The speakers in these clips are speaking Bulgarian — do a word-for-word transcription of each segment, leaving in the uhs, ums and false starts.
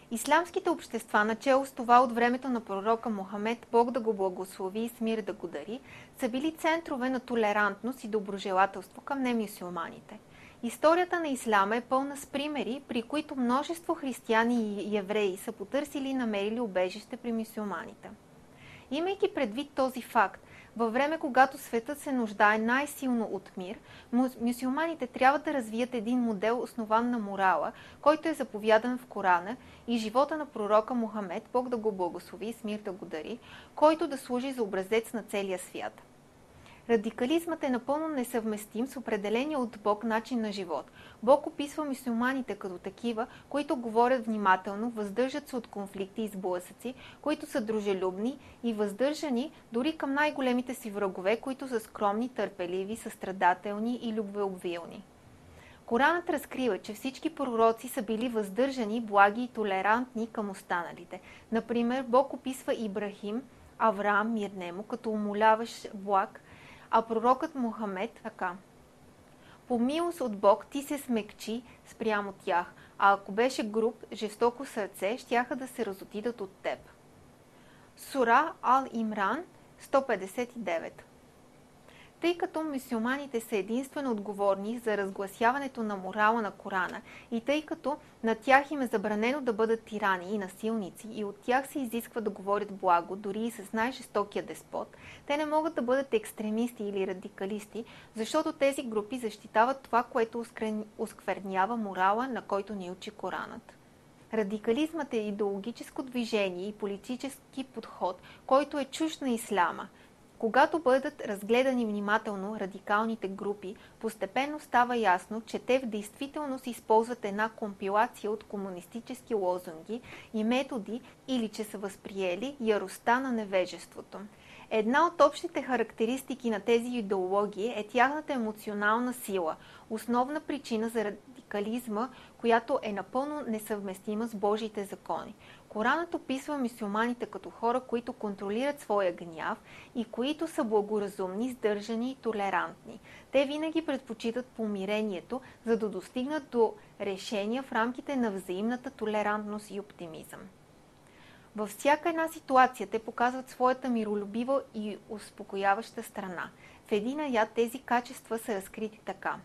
Ислямските общества, начело с това от времето на пророка Мохамед, Бог да го благослови и с мир да го дари, са били центрове на толерантност и доброжелателство към немюсюлманите. Историята на исляма е пълна с примери, при които множество християни и евреи са потърсили и намерили убежище при мюсюлманите. Имайки предвид този факт, във време когато светът се нуждае най-силно от мир, мюсюлманите трябва да развият един модел, основан на морала, който е заповядан в Корана и живота на пророка Мохамед, Бог да го благослови и с мир да го дари, който да служи за образец на целия свят. Радикализмът е напълно несъвместим с определения от Бог начин на живот. Бог описва мюсюлманите като такива, които говорят внимателно, въздържат се от конфликти и сблъсъци, които са дружелюбни и въздържани дори към най-големите си врагове, които са скромни, търпеливи, състрадателни и любвеобилни. Коранът разкрива, че всички пророци са били въздържани, благи и толерантни към останалите. Например, Бог описва Ибрахим, Авраам, мир нему, като умоляващ благ, а пророкът Мохамед така: по милост от Бог ти се смекчи спрямо тях, а ако беше груб, жестоко сърце, щяха да се разотидат от теб. Сура Ал-Имран сто петдесет и девет. Тъй като мюсюлманите са единствено отговорни за разгласяването на морала на Корана и тъй като на тях им е забранено да бъдат тирани и насилници и от тях се изисква да говорят благо, дори и с най-жестокия деспот, те не могат да бъдат екстремисти или радикалисти, защото тези групи защитават това, което осквернява морала, на който ни учи Коранът. Радикализмът е идеологическо движение и политически подход, който е чужд на исляма. Когато бъдат разгледани внимателно радикалните групи, постепенно става ясно, че те в действителност използват една компилация от комунистически лозунги и методи или че са възприели яростта на невежеството. Една от общите характеристики на тези идеологии е тяхната емоционална сила, основна причина за радикализма, която е напълно несъвместима с Божиите закони. Коранът описва мюсюлманите като хора, които контролират своя гняв и които са благоразумни, сдържани и толерантни. Те винаги предпочитат помирението, за да достигнат до решения в рамките на взаимната толерантност и оптимизъм. Във всяка една ситуация те показват своята миролюбива и успокояваща страна. В един аят тези качества са разкрити така: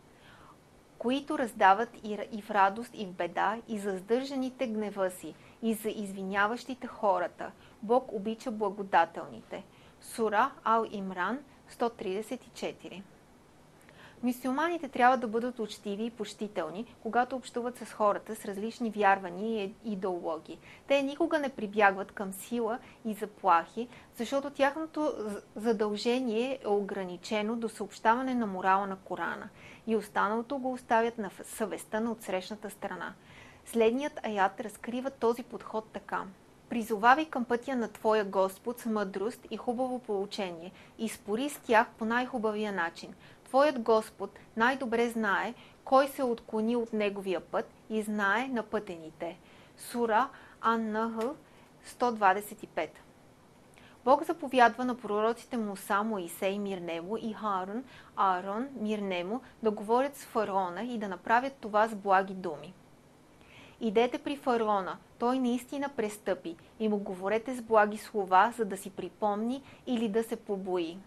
които раздават и в радост, и в беда, и за сдържаните гнева си, и за извиняващите хората. Бог обича благодателните. Сура Ал-Имран сто тридесет и четири. Мюсюлманите трябва да бъдат учтиви и почтителни, когато общуват с хората с различни вярвания и идеологии. Те никога не прибягват към сила и заплахи, защото тяхното задължение е ограничено до съобщаване на морала на Корана и останалото го оставят на съвестта на отсрещната страна. Следният аят разкрива този подход така: призовавай към пътя на твоя Господ с мъдрост и хубаво поучение и спори с тях по най-хубавия начин. Твоят Господ най-добре знае кой се отклони от неговия път и знае напътените. Сура Ан-Нахл сто двадесет и пет. Бог заповядва на пророците Муса, Моисей, мир нему, и Харун, Аарон, мир нему, да говорят с фараона и да направят това с благи думи. Идете при фараона, той наистина престъпи, и му говорете с благи слова, за да си припомни или да се побои.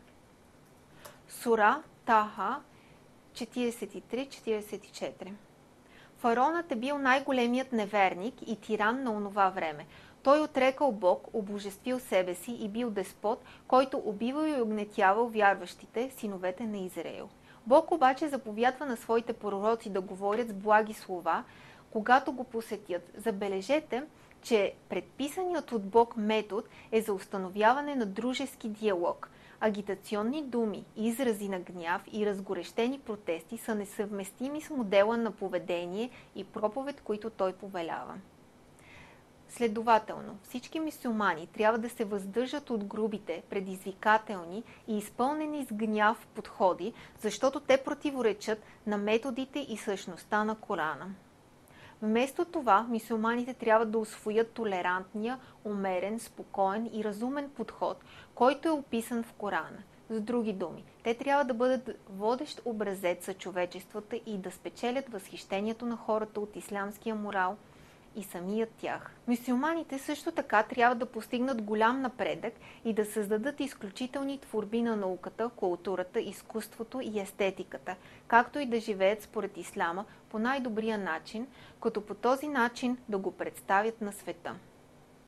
Сура Таха четиридесет и три четиридесет и четири. Фараонът е бил най-големият неверник и тиран на онова време. Той отрекал Бог, обожествил себе си и бил деспот, който убивал и огнетявал вярващите, синовете на Израил. Бог обаче заповядва на своите пророци да говорят с благи слова, когато го посетят. Забележете, че предписаният от Бог метод е за установяване на дружески диалог. Агитационни думи, изрази на гняв и разгорещени протести са несъвместими с модела на поведение и проповед, които той повелява. Следователно, всички мюсюлмани трябва да се въздържат от грубите, предизвикателни и изпълнени с гняв подходи, защото те противоречат на методите и същността на Корана. Вместо това, мюсюлманите трябва да усвоят толерантния, умерен, спокоен и разумен подход, който е описан в Корана. С други думи, те трябва да бъдат водещ образец за човечеството и да спечелят възхищението на хората от ислямския морал и самият тях. Мюсюлманите също така трябва да постигнат голям напредък и да създадат изключителни творби на науката, културата, изкуството и естетиката, както и да живеят според исляма по най-добрия начин, като по този начин да го представят на света.